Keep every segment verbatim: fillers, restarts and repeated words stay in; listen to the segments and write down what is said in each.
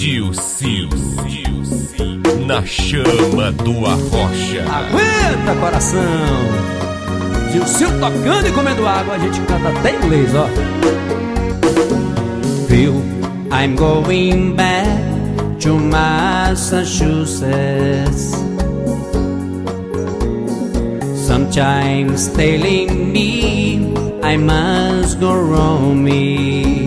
Dilcinho, na chama do Arrocha. Aguenta, coração! Dilcinho tocando e comendo água, a gente canta até inglês, ó. Phil, I'm going back to Massachusetts. Sometimes telling me I must go roaming,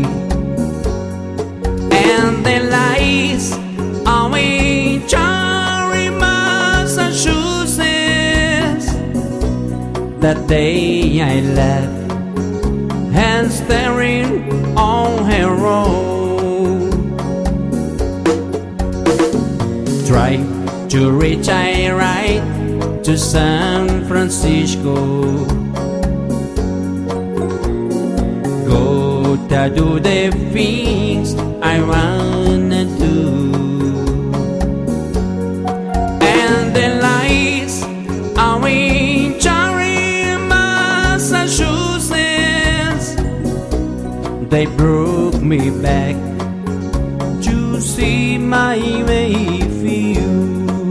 and the lights are in Cherry, Massachusetts. That day I left, and staring on her road, try to reach I right to San Francisco. Go to do the things I wanna do, and the lights are in Cherry, Massachusetts. They broke me back to see my Mayfield.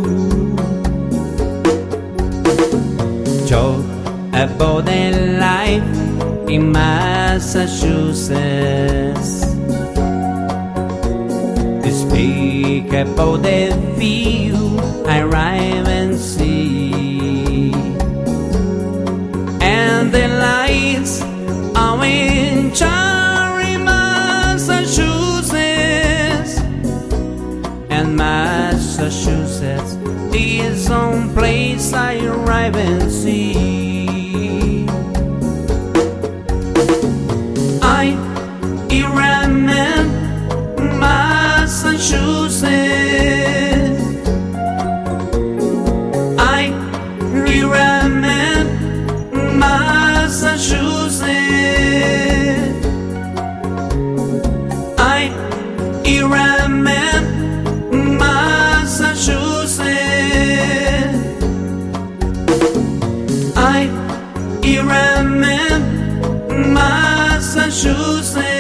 Talk about the life in Massachusetts. Speak about the view I arrive and see, and the lights are in Cherry, Massachusetts. And Massachusetts is some place I arrive and see. I remember Massachusetts. I remember Massachusetts. I remember Massachusetts. I remember Massachusetts.